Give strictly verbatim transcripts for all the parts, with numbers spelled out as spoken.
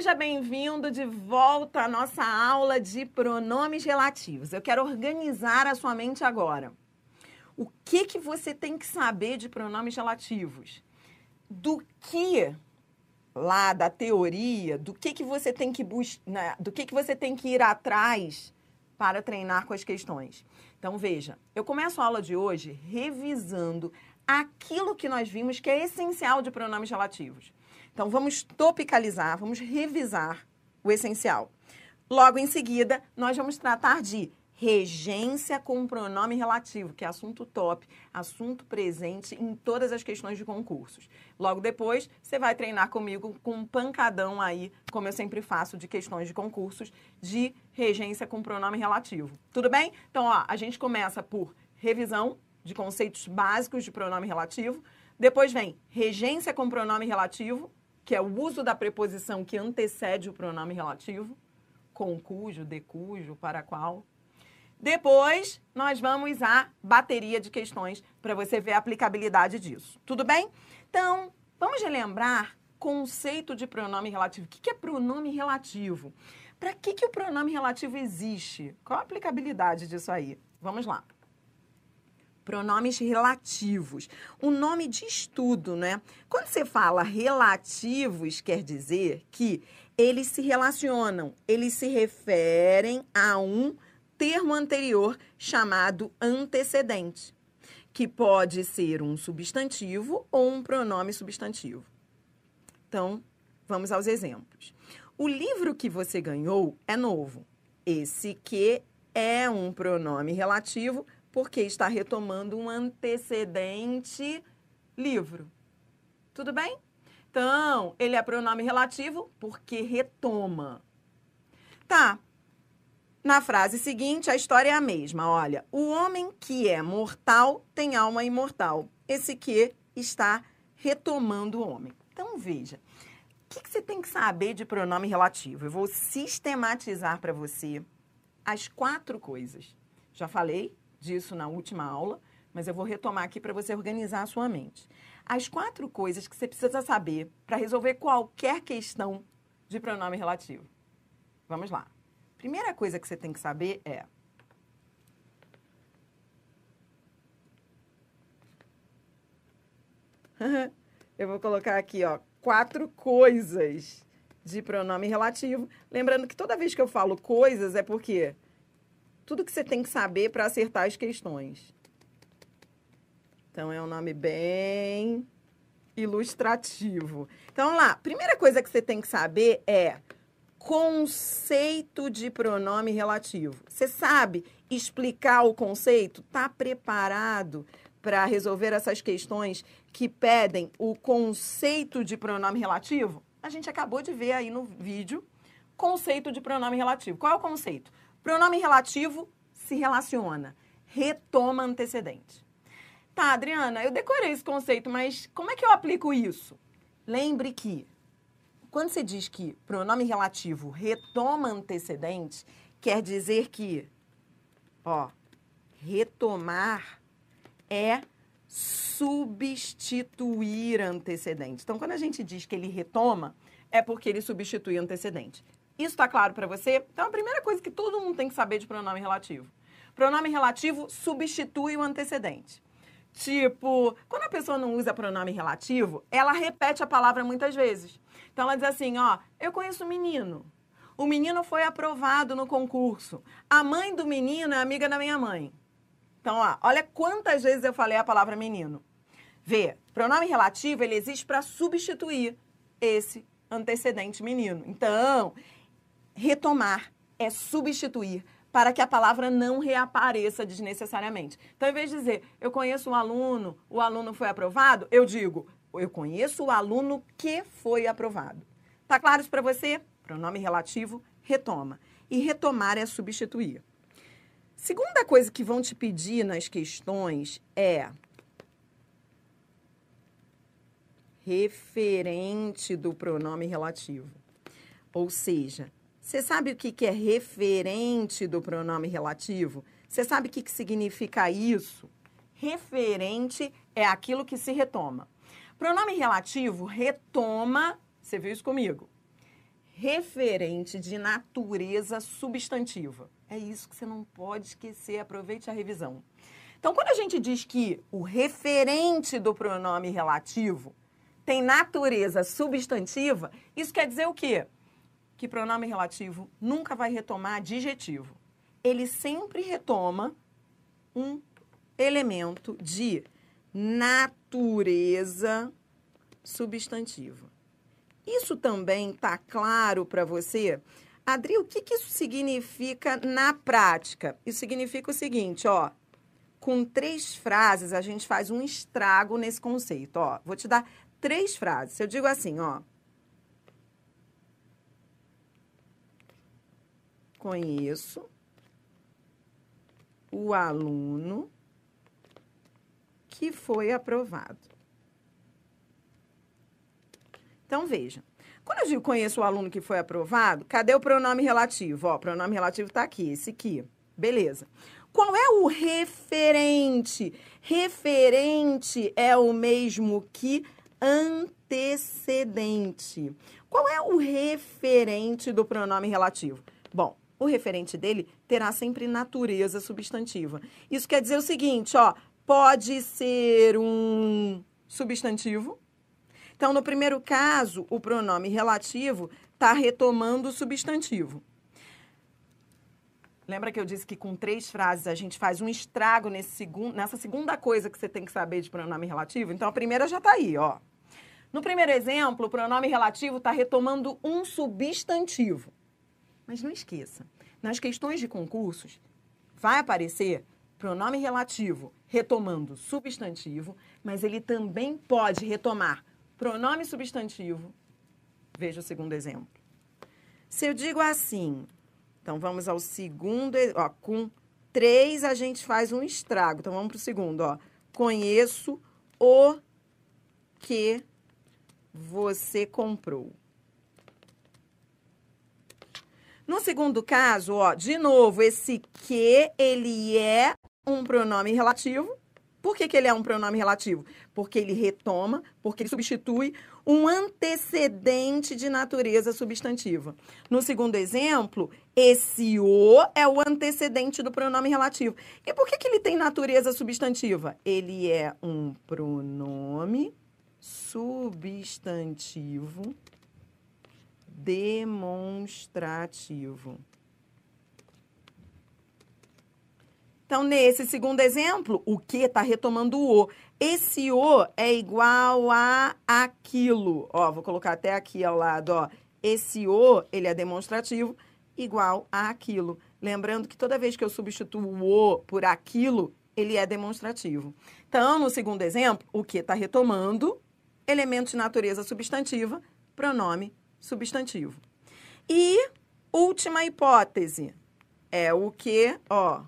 Seja bem-vindo de volta à nossa aula de pronomes relativos. Eu quero organizar a sua mente agora. O que que você tem que saber de pronomes relativos? Do que lá da teoria, do que que você tem que buscar, né, do que que você tem que ir atrás para treinar com as questões. Então veja, eu começo a aula de hoje revisando aquilo que nós vimos que é essencial de pronomes relativos. Então, vamos topicalizar, vamos revisar o essencial. Logo em seguida, nós vamos tratar de regência com pronome relativo, que é assunto top, assunto presente em todas as questões de concursos. Logo depois, você vai treinar comigo com um pancadão aí, como eu sempre faço, de questões de concursos, de regência com pronome relativo. Tudo bem? Então, ó, a gente começa por revisão de conceitos básicos de pronome relativo. Depois vem regência com pronome relativo, que é o uso da preposição que antecede o pronome relativo, com cujo, de cujo, para qual. Depois, nós vamos à bateria de questões para você ver a aplicabilidade disso. Tudo bem? Então, vamos relembrar conceito de pronome relativo. O que é pronome relativo? Para que, que o pronome relativo existe? Qual a aplicabilidade disso aí? Vamos lá. Pronomes relativos. Um nome de estudo, né? Quando você fala relativos, quer dizer que eles se relacionam, eles se referem a um termo anterior chamado antecedente, que pode ser um substantivo ou um pronome substantivo. Então, vamos aos exemplos. O livro que você ganhou é novo. Esse que é um pronome relativo porque está retomando um antecedente livro. Tudo bem? Então, ele é pronome relativo porque retoma. Tá. Na frase seguinte, a história é a mesma. Olha, o homem que é mortal tem alma imortal. Esse que está retomando o homem. Então, veja, o que, que você tem que saber de pronome relativo? Eu vou sistematizar para você as quatro coisas. Já falei disso na última aula, mas eu vou retomar aqui para você organizar a sua mente. As quatro coisas que você precisa saber para resolver qualquer questão de pronome relativo. Vamos lá. Primeira coisa que você tem que saber é... eu vou colocar aqui, ó, quatro coisas de pronome relativo. Lembrando que toda vez que eu falo coisas é porque tudo que você tem que saber para acertar as questões. Então, é um nome bem ilustrativo. Então, vamos lá. Primeira coisa que você tem que saber é conceito de pronome relativo. Você sabe explicar o conceito? Está preparado para resolver essas questões que pedem o conceito de pronome relativo? A gente acabou de ver aí no vídeo conceito de pronome relativo. Qual é o conceito? Pronome relativo se relaciona, retoma antecedente. Tá, Adriana, eu decorei esse conceito, mas como é que eu aplico isso? Lembre que, quando você diz que pronome relativo retoma antecedente, quer dizer que, ó, retomar é substituir antecedente. Então, quando a gente diz que ele retoma, é porque ele substitui antecedente. Isso está claro para você? Então, a primeira coisa que todo mundo tem que saber de pronome relativo. Pronome relativo substitui o antecedente. Tipo, quando a pessoa não usa pronome relativo, ela repete a palavra muitas vezes. Então, ela diz assim, ó, eu conheço o menino. O menino foi aprovado no concurso. A mãe do menino é amiga da minha mãe. Então, ó, olha quantas vezes eu falei a palavra menino. Vê, pronome relativo, ele existe para substituir esse antecedente menino. Então, retomar é substituir para que a palavra não reapareça desnecessariamente. Então, em vez de dizer, eu conheço um aluno, o aluno foi aprovado, eu digo, eu conheço o aluno que foi aprovado. Tá claro isso para você? Pronome relativo, retoma. E retomar é substituir. Segunda coisa que vão te pedir nas questões é referente do pronome relativo. Ou seja, você sabe o que é referente do pronome relativo? Você sabe o que significa isso? Referente é aquilo que se retoma. Pronome relativo retoma, você viu isso comigo? referente de natureza substantiva. É isso que você não pode esquecer, aproveite a revisão. Então, quando a gente diz que o referente do pronome relativo tem natureza substantiva, isso quer dizer o quê? Que pronome relativo nunca vai retomar adjetivo. Ele sempre retoma um elemento de natureza substantiva. Isso também está claro para você? Adri, o que, que isso significa na prática? Isso significa o seguinte, ó. Com três frases, a gente faz um estrago nesse conceito, ó. Vou te dar três frases. Eu digo assim, ó. Conheço o aluno que foi aprovado. Então, veja. Quando eu digo conheço o aluno que foi aprovado, cadê o pronome relativo? Ó, o pronome relativo está aqui, esse aqui. Beleza. Qual é o referente? Referente é o mesmo que antecedente. Qual é o referente do pronome relativo? Bom, o referente dele terá sempre natureza substantiva. Isso quer dizer o seguinte, ó, pode ser um substantivo. Então, no primeiro caso, o pronome relativo está retomando o substantivo. Lembra que eu disse que com três frases a gente faz um estrago nesse segundo, nessa segunda coisa que você tem que saber de pronome relativo? Então, a primeira já está aí, ó. No primeiro exemplo, o pronome relativo está retomando um substantivo. Mas não esqueça, nas questões de concursos, vai aparecer pronome relativo retomando substantivo, mas ele também pode retomar pronome substantivo. Veja o segundo exemplo. Se eu digo assim, então vamos ao segundo, ó, com três a gente faz um estrago. Então vamos para o segundo, ó. Conheço o que você comprou. No segundo caso, ó, de novo, esse que, ele é um pronome relativo. Por que que ele é um pronome relativo? Porque ele retoma, porque ele substitui um antecedente de natureza substantiva. No segundo exemplo, esse o é o antecedente do pronome relativo. E por que que ele tem natureza substantiva? Ele é um pronome substantivo demonstrativo. Então, nesse segundo exemplo, o que está retomando o o. Esse o é igual a aquilo. Ó, vou colocar até aqui ao lado, ó. Esse o, ele é demonstrativo, igual a aquilo. Lembrando que toda vez que eu substituo o o por aquilo, ele é demonstrativo. Então, no segundo exemplo, o que está retomando, elemento de natureza substantiva, pronome substantivo. E última hipótese é o que, ó.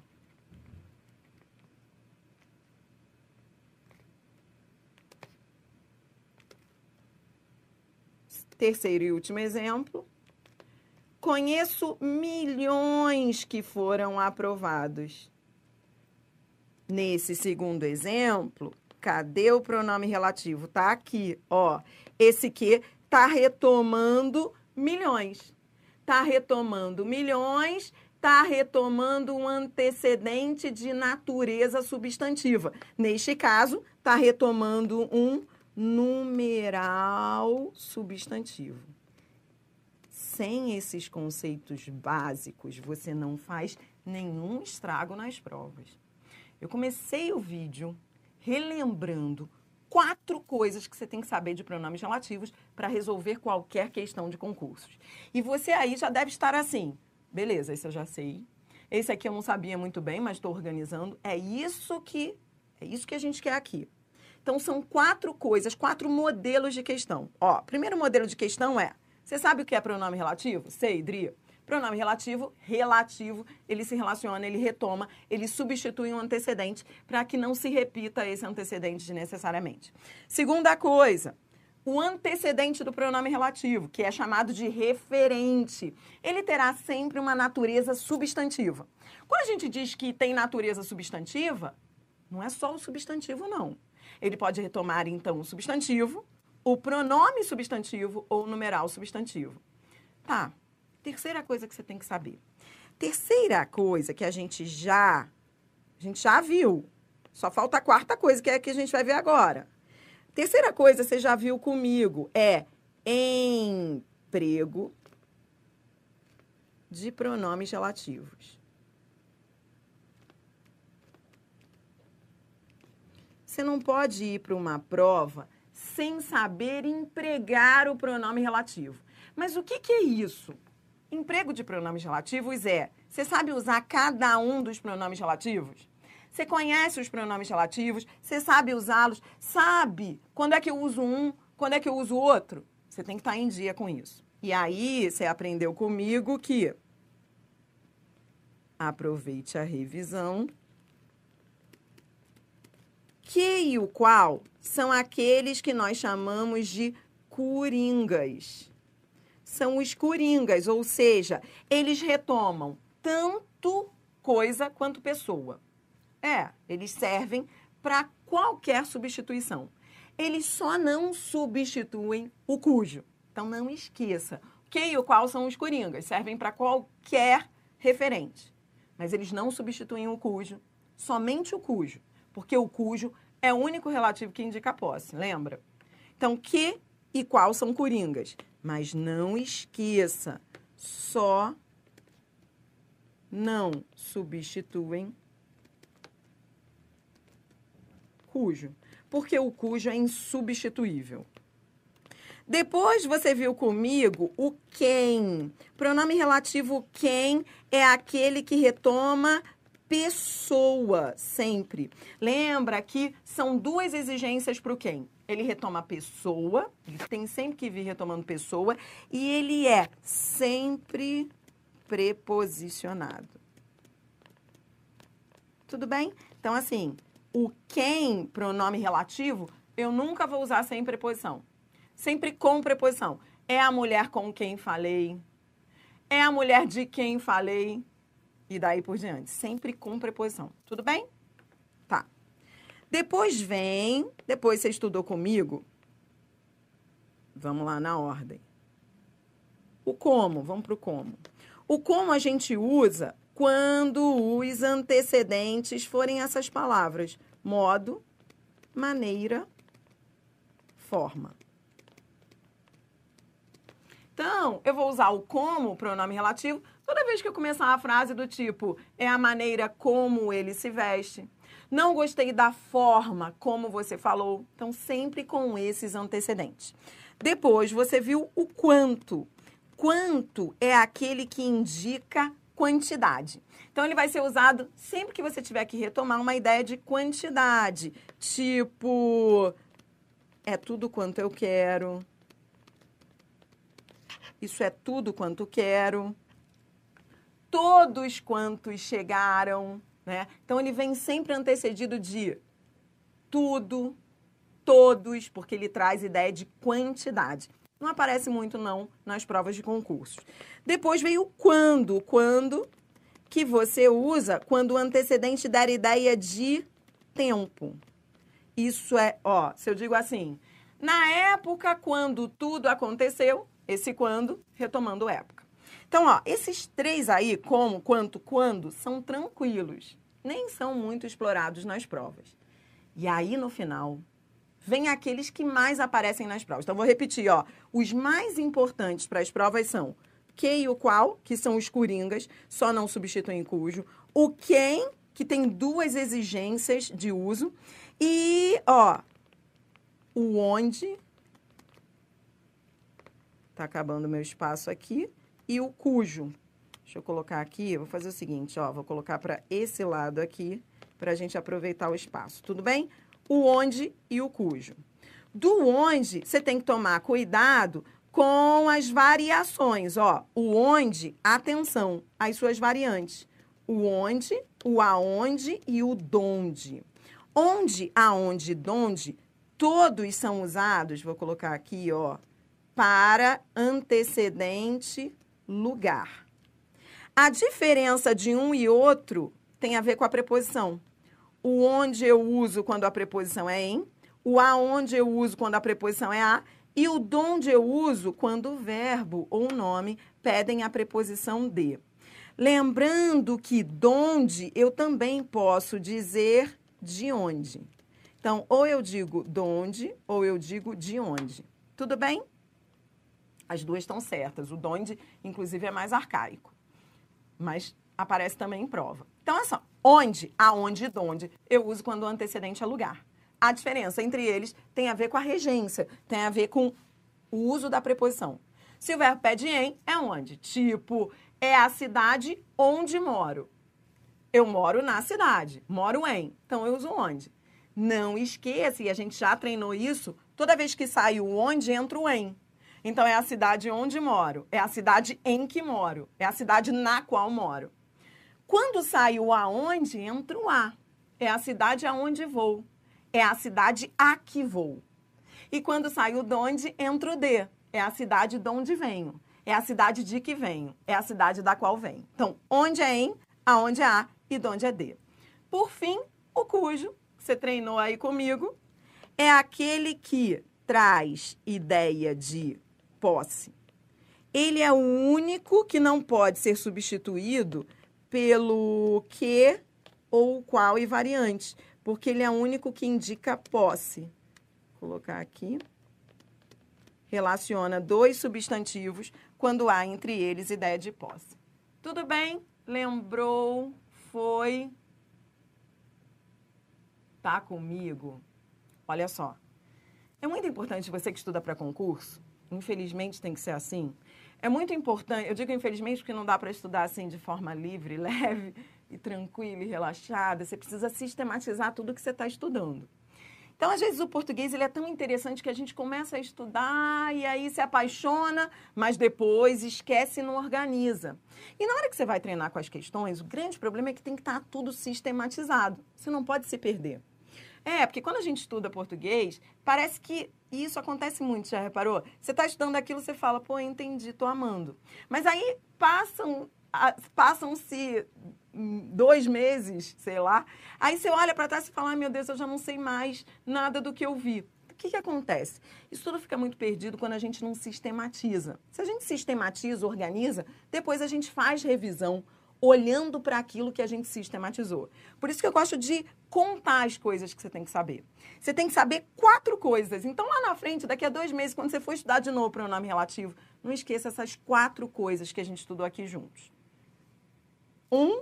Terceiro e último exemplo. Conheço milhões que foram aprovados. Nesse segundo exemplo, cadê o pronome relativo? Tá aqui, ó. Esse que tá retomando milhões. Tá retomando milhões, tá retomando um antecedente de natureza substantiva. Neste caso, tá retomando um numeral substantivo. Sem esses conceitos básicos, você não faz nenhum estrago nas provas. Eu comecei o vídeo relembrando quatro coisas que você tem que saber de pronomes relativos para resolver qualquer questão de concursos. E você aí já deve estar assim, beleza, esse eu já sei. Esse aqui eu não sabia muito bem, mas estou organizando. É isso que, é isso que a gente quer aqui. Então, são quatro coisas, quatro modelos de questão. Ó, primeiro modelo de questão é, você sabe o que é pronome relativo? Sei, Dri. Pronome relativo, relativo, ele se relaciona, ele retoma, ele substitui um antecedente para que não se repita esse antecedente desnecessariamente. Segunda coisa, o antecedente do pronome relativo, que é chamado de referente, ele terá sempre uma natureza substantiva. Quando a gente diz que tem natureza substantiva, não é só o substantivo, não. Ele pode retomar, então, o substantivo, o pronome substantivo ou o numeral substantivo. Tá. Terceira coisa que você tem que saber. Terceira coisa que a gente já, a gente já viu. Só falta a quarta coisa, que é a que a gente vai ver agora. Terceira coisa, você já viu comigo, é emprego de pronomes relativos. Você não pode ir para uma prova sem saber empregar o pronome relativo. Mas o que, que é isso? Emprego de pronomes relativos é, você sabe usar cada um dos pronomes relativos? Você conhece os pronomes relativos? Você sabe usá-los? Sabe quando é que eu uso um, quando é que eu uso o outro? Você tem que estar em dia com isso. E aí, você aprendeu comigo que aproveite a revisão. Que e o qual são aqueles que nós chamamos de coringas. São os coringas, ou seja, eles retomam tanto coisa quanto pessoa. É, eles servem para qualquer substituição. Eles só não substituem o cujo. Então, não esqueça. Que e o qual são os coringas. Servem para qualquer referente. Mas eles não substituem o cujo, somente o cujo. Porque o cujo é o único relativo que indica a posse, lembra? Então, que e qual são coringas. Mas não esqueça, só não substituem cujo, porque o cujo é insubstituível. Depois você viu comigo o quem. Pronome relativo quem é aquele que retoma pessoa, sempre. Lembra que são duas exigências para o quem. Ele retoma pessoa, ele tem sempre que vir retomando pessoa, e ele é sempre preposicionado. Tudo bem? Então, assim, o quem, pronome relativo, eu nunca vou usar sem preposição. Sempre com preposição. É a mulher com quem falei, é a mulher de quem falei, e daí por diante. Sempre com preposição. Tudo bem? Tá. Depois vem, depois você estudou comigo, vamos lá na ordem. O como, vamos para o como. O como a gente usa quando os antecedentes forem essas palavras. Modo, maneira, forma. Então, eu vou usar o como, pronome relativo, toda vez que eu começar a frase do tipo, é a maneira como ele se veste. Não gostei da forma como você falou. Então, sempre com esses antecedentes. Depois, você viu o quanto. Quanto é aquele que indica quantidade. Então, ele vai ser usado sempre que você tiver que retomar uma ideia de quantidade. Tipo, é tudo quanto eu quero. Isso é tudo quanto quero. Todos quantos chegaram, né? Então, ele vem sempre antecedido de tudo, todos, porque ele traz ideia de quantidade. Não aparece muito, não, nas provas de concurso. Depois veio o quando. Quando que você usa quando o antecedente der ideia de tempo. Isso é, ó, se eu digo assim, na época quando tudo aconteceu, esse quando, retomando época. Então, ó, esses três aí, como, quanto, quando, são tranquilos. Nem são muito explorados nas provas. E aí, no final, vem aqueles que mais aparecem nas provas. Então, vou repetir, ó. Os mais importantes para as provas são que e o qual, que são os coringas, só não substituem cujo. O quem, que tem duas exigências de uso. E, ó, o onde. Tá acabando o meu espaço aqui. E o cujo. Deixa eu colocar aqui, eu vou fazer o seguinte, ó. Vou colocar para esse lado aqui, para a gente aproveitar o espaço. Tudo bem? O onde e o cujo. Do onde, você tem que tomar cuidado com as variações, ó. O onde, atenção, as suas variantes. O onde, o aonde e o donde. Onde, aonde e donde, todos são usados, vou colocar aqui, ó, para antecedente lugar. A diferença de um e outro tem a ver com a preposição. O onde eu uso quando a preposição é em, o aonde eu uso quando a preposição é a, E o donde eu uso quando o verbo ou o nome pedem a preposição de. Lembrando que donde eu também posso dizer de onde. Então, ou eu digo donde, ou eu digo de onde. Tudo bem? As duas estão certas. O donde, inclusive, é mais arcaico. Mas aparece também em prova. Então, é só. Onde, aonde e donde eu uso quando o antecedente é lugar. A diferença entre eles tem a ver com a regência, tem a ver com o uso da preposição. Se o verbo pede em, é onde? Tipo, é a cidade onde moro. Eu moro na cidade, moro em. Então, eu uso onde. Não esqueça, e a gente já treinou isso, toda vez que sai o onde, entra o em. Então, é a cidade onde moro, é a cidade em que moro, é a cidade na qual moro. Quando sai o aonde, entra o a. É a cidade aonde vou, é a cidade a que vou. E quando sai o donde, entra o de. É a cidade de onde venho. É a cidade de que venho. É a cidade da qual venho. Então, onde é em, aonde é a e de onde é de. Por fim, o cujo, que você treinou aí comigo, é aquele que traz ideia de posse. Ele é o único que não pode ser substituído pelo que ou qual e variante, porque ele é o único que indica posse. Vou colocar aqui. Relaciona dois substantivos quando há entre eles ideia de posse. Tudo bem? Lembrou? Foi? Tá comigo? Olha só. É muito importante você que estuda para concurso, infelizmente tem que ser assim. É muito importante, eu digo infelizmente porque não dá para estudar assim de forma livre, leve e tranquila e relaxada. Você precisa sistematizar tudo que você está estudando. Então, às vezes, o português ele é tão interessante que a gente começa a estudar e aí se apaixona, mas depois esquece e não organiza. E na hora que você vai treinar com as questões, o grande problema é que tem que estar tudo sistematizado. Você não pode se perder. É, porque quando a gente estuda português, parece que isso acontece muito, já reparou? Você está estudando aquilo, você fala, pô, entendi, tô amando. Mas aí passam, passam-se dois meses, sei lá, aí você olha para trás e fala, ai meu Deus, eu já não sei mais nada do que eu vi. O que que acontece? Isso tudo fica muito perdido quando a gente não sistematiza. Se a gente sistematiza, organiza, depois a gente faz revisão, olhando para aquilo que a gente sistematizou. Por isso que eu gosto de contar as coisas que você tem que saber. Você tem que saber quatro coisas. Então, lá na frente, daqui a dois meses, quando você for estudar de novo o pronome relativo, não esqueça essas quatro coisas que a gente estudou aqui juntos. Um,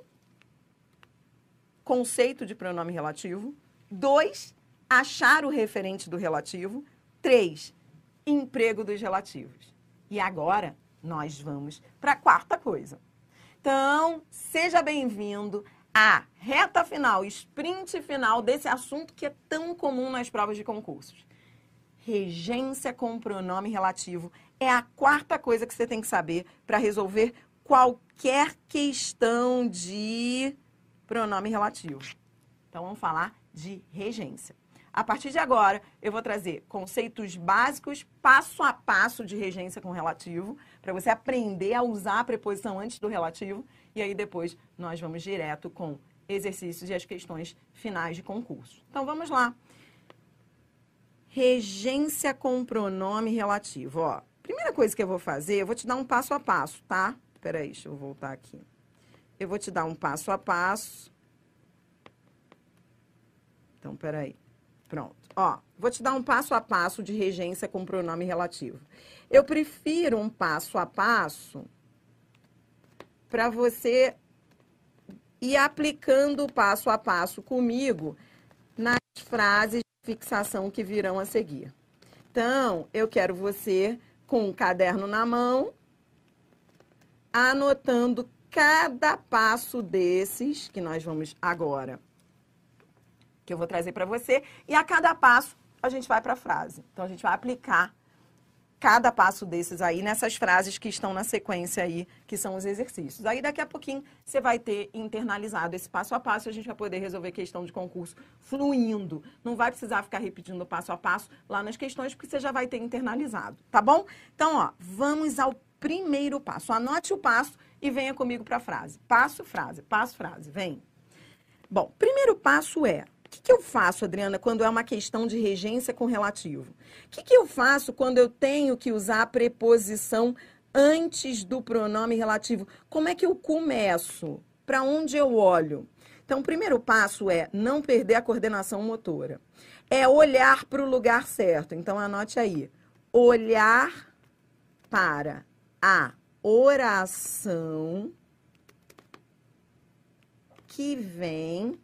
conceito de pronome relativo. Dois, achar o referente do relativo. Três, emprego dos relativos. E agora, nós vamos para a quarta coisa. Então, seja bem-vindo à reta final, sprint final desse assunto que é tão comum nas provas de concursos. Regência com pronome relativo é a quarta coisa que você tem que saber para resolver qualquer questão de pronome relativo. Então, vamos falar de regência. A partir de agora, eu vou trazer conceitos básicos, passo a passo de regência com relativo, para você aprender a usar a preposição antes do relativo, e aí depois nós vamos direto com exercícios e as questões finais de concurso. Então, vamos lá. Regência com pronome relativo. Ó, primeira coisa que eu vou fazer, eu vou te dar um passo a passo, tá? Espera aí, deixa eu voltar aqui. Eu vou te dar um passo a passo. Então, espera aí. Pronto. Ó, vou te dar um passo a passo de regência com pronome relativo. Eu prefiro um passo a passo para você ir aplicando o passo a passo comigo nas frases de fixação que virão a seguir. Então, eu quero você com um caderno na mão, anotando cada passo desses que nós vamos agora que eu vou trazer para você, e a cada passo a gente vai para a frase. Então, a gente vai aplicar cada passo desses aí nessas frases que estão na sequência aí, que são os exercícios. Aí, daqui a pouquinho, você vai ter internalizado esse passo a passo e a gente vai poder resolver questão de concurso fluindo. Não vai precisar ficar repetindo o passo a passo lá nas questões, porque você já vai ter internalizado, tá bom? Então, ó, vamos ao primeiro passo. Anote o passo e venha comigo para a frase. Passo, frase, passo, frase, vem. Bom, primeiro passo é O que, que eu faço, Adriana, quando é uma questão de regência com relativo? O que, que eu faço quando eu tenho que usar a preposição antes do pronome relativo? Como é que eu começo? Para onde eu olho? Então, o primeiro passo é não perder a coordenação motora. É olhar para o lugar certo. Então, anote aí. Olhar para a oração que vem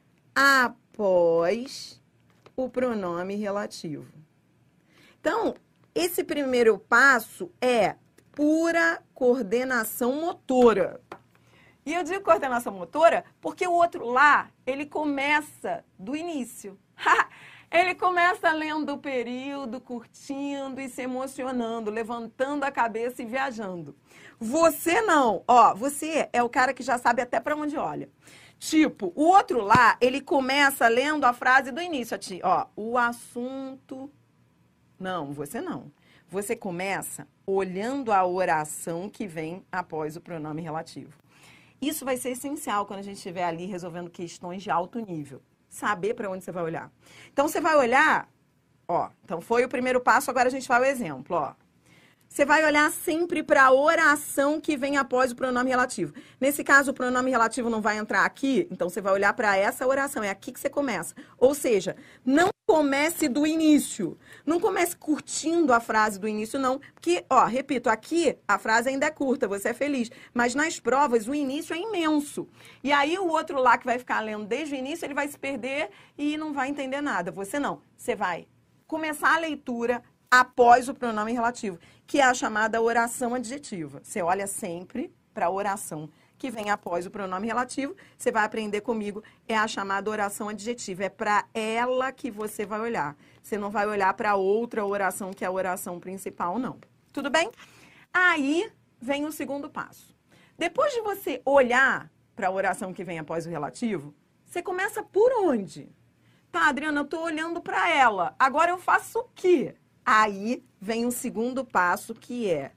após o pronome relativo. Então, esse primeiro passo é pura coordenação motora. E eu digo coordenação motora porque o outro lá, ele começa do início. Ele começa lendo o período, curtindo e se emocionando, levantando a cabeça e viajando. Você não, ó, você é o cara que já sabe até para onde olha. Tipo, o outro lá, ele começa lendo a frase do início, ó, o assunto... Não, você não. Você começa olhando a oração que vem após o pronome relativo. Isso vai ser essencial quando a gente estiver ali resolvendo questões de alto nível. Saber para onde você vai olhar. Então, você vai olhar, ó, então foi o primeiro passo, agora a gente vai ao exemplo, ó. Você vai olhar sempre para a oração que vem após o pronome relativo. Nesse caso, o pronome relativo não vai entrar aqui, então você vai olhar para essa oração, é aqui que você começa. Ou seja, não comece do início. Não comece curtindo a frase do início, não. Porque, ó, repito, aqui a frase ainda é curta, você é feliz. Mas nas provas, o início é imenso. E aí o outro lá que vai ficar lendo desde o início, ele vai se perder e não vai entender nada. Você não. Você vai começar a leitura após o pronome relativo, que é a chamada oração adjetiva. Você olha sempre para a oração que vem após o pronome relativo, você vai aprender comigo, é a chamada oração adjetiva. É para ela que você vai olhar. Você não vai olhar para outra oração, que é a oração principal, não. Tudo bem? Aí vem o segundo passo. Depois de você olhar para a oração que vem após o relativo, você começa por onde? Tá, Adriana, eu estou olhando para ela. Agora eu faço o quê? Aí vem o segundo passo, que é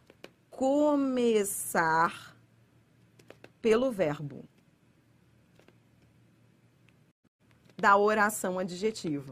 começar pelo verbo da oração adjetiva.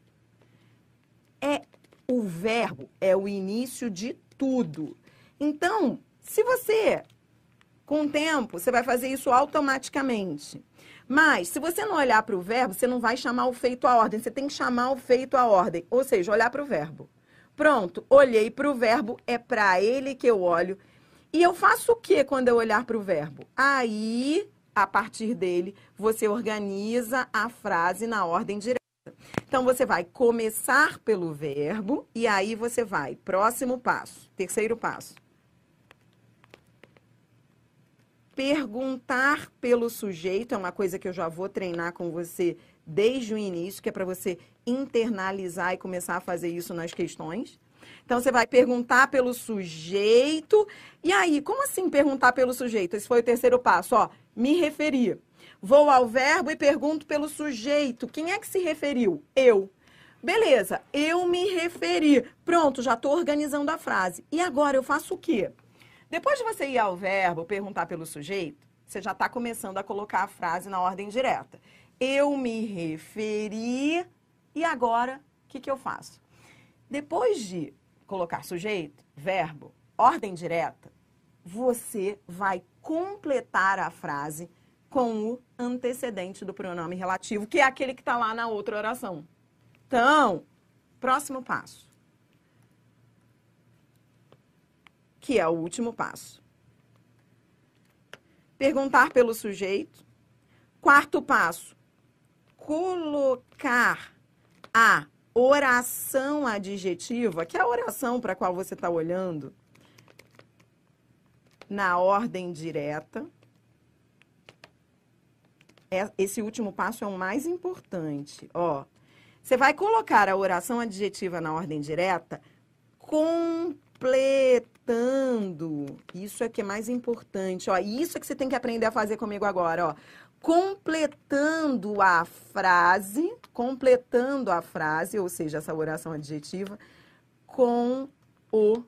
É o verbo é o início de tudo. Então, se você, com o tempo, você vai fazer isso automaticamente. Mas, se você não olhar para o verbo, você não vai chamar o feito à ordem. Você tem que chamar o feito à ordem. Ou seja, olhar para o verbo. Pronto, olhei para o verbo, é para ele que eu olho. E eu faço o que quando eu olhar para o verbo? Aí, a partir dele, você organiza a frase na ordem direta. Então, você vai começar pelo verbo e aí você vai. Próximo passo, terceiro passo. Perguntar pelo sujeito, é uma coisa que eu já vou treinar com você desde o início, que é para você internalizar e começar a fazer isso nas questões. Então, você vai perguntar pelo sujeito. E aí, como assim perguntar pelo sujeito? Esse foi o terceiro passo, ó. Me referir. Vou ao verbo e pergunto pelo sujeito. Quem é que se referiu? Eu. Beleza, eu me referi. Pronto, já estou organizando a frase. E agora eu faço o quê? Depois de você ir ao verbo, perguntar pelo sujeito, você já está começando a colocar a frase na ordem direta. Eu me referi, e agora, o que, que eu faço? Depois de colocar sujeito, verbo, ordem direta, você vai completar a frase com o antecedente do pronome relativo, que é aquele que está lá na outra oração. Então, próximo passo. Que é o último passo. Perguntar pelo sujeito. Quarto passo, colocar a oração adjetiva, que é a oração para a qual você está olhando, na ordem direta. Esse último passo é o mais importante. Ó, você vai colocar a oração adjetiva na ordem direta com completando, isso é que é mais importante, ó, isso é que você tem que aprender a fazer comigo agora, ó, completando a frase, completando a frase, ou seja, essa oração adjetiva, com o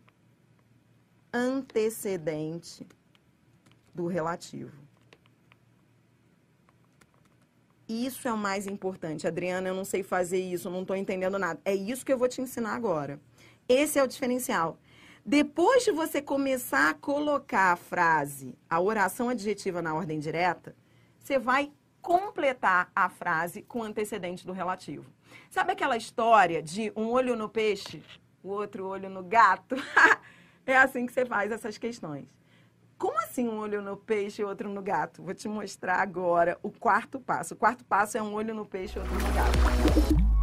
antecedente do relativo. Isso é o mais importante. Adriana, eu não sei fazer isso, não estou entendendo nada. É isso que eu vou te ensinar agora. Esse é o diferencial. Depois de você começar a colocar a frase, a oração adjetiva na ordem direta, você vai completar a frase com o antecedente do relativo. Sabe aquela história de um olho no peixe, o outro olho no gato? É assim que você faz essas questões. Como assim um olho no peixe e outro no gato? Vou te mostrar agora o quarto passo. O quarto passo é um olho no peixe e outro no gato.